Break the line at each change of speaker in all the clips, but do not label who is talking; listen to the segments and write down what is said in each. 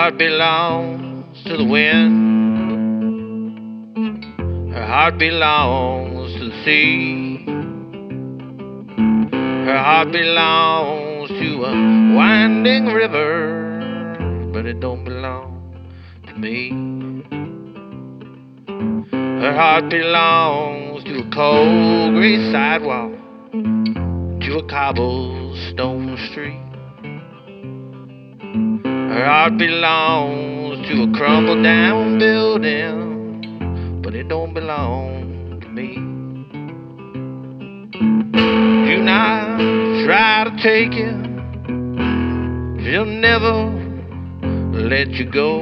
heart belongs to the wind. Her heart belongs to the sea. Her heart belongs to a winding river, but it don't belong to me. Her heart belongs to a cold gray sidewalk, to a cobblestone street. Her heart belongs to a crumbled down building, but it don't belong to me. Do not try to take it, she'll never let you go.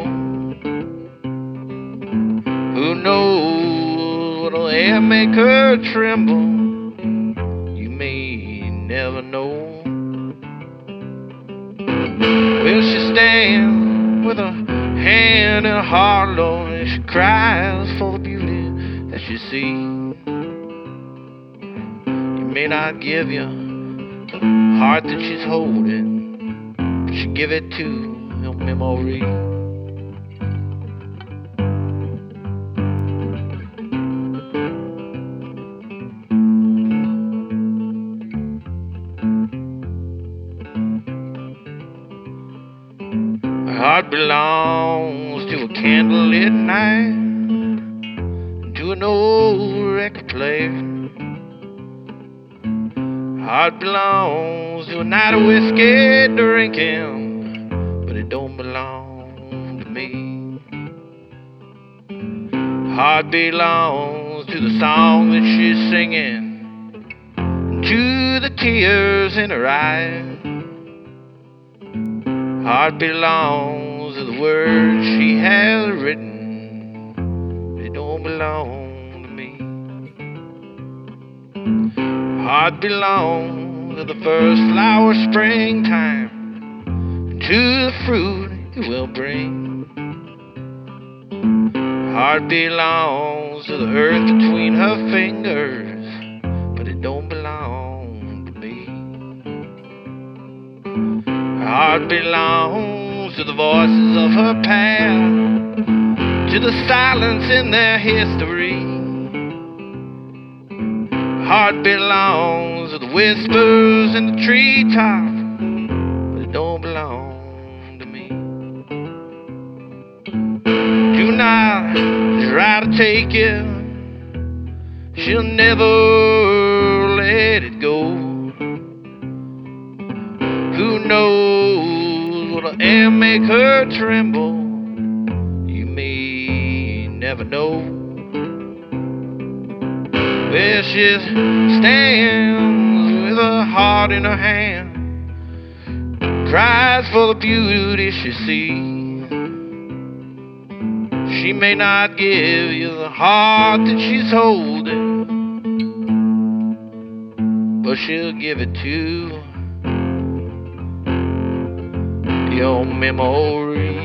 Who knows what'll ever make her tremble? You may never know. Well, she stands with her hand in her heart, Lord, and she cries for the beauty that she sees. You may not give you the heart that she's holding, but she give it to your memory. Her heart belongs to a candlelit night, to an old record player. Her heart belongs to a night of whiskey drinking, but it don't belong to me. Her heart belongs to the song that she's singing, to the tears in her eyes. Heart belongs to the words she has written. They don't belong to me. Heart belongs to the first flower springtime, to the fruit it will bring. Heart belongs to the earth between her fingers, but it don't belong to me. Her heart belongs to the voices of her past, to the silence in their history. Her heart belongs to the whispers in the treetops, but it don't belong to me. Do not try to take it, she'll never let it go. Who knows what'll ever make her tremble? You may never know. Well, she stands with her heart in her hand, cries for the beauty she sees. She may not give you the heart that she's holding, but she'll give it to your memory.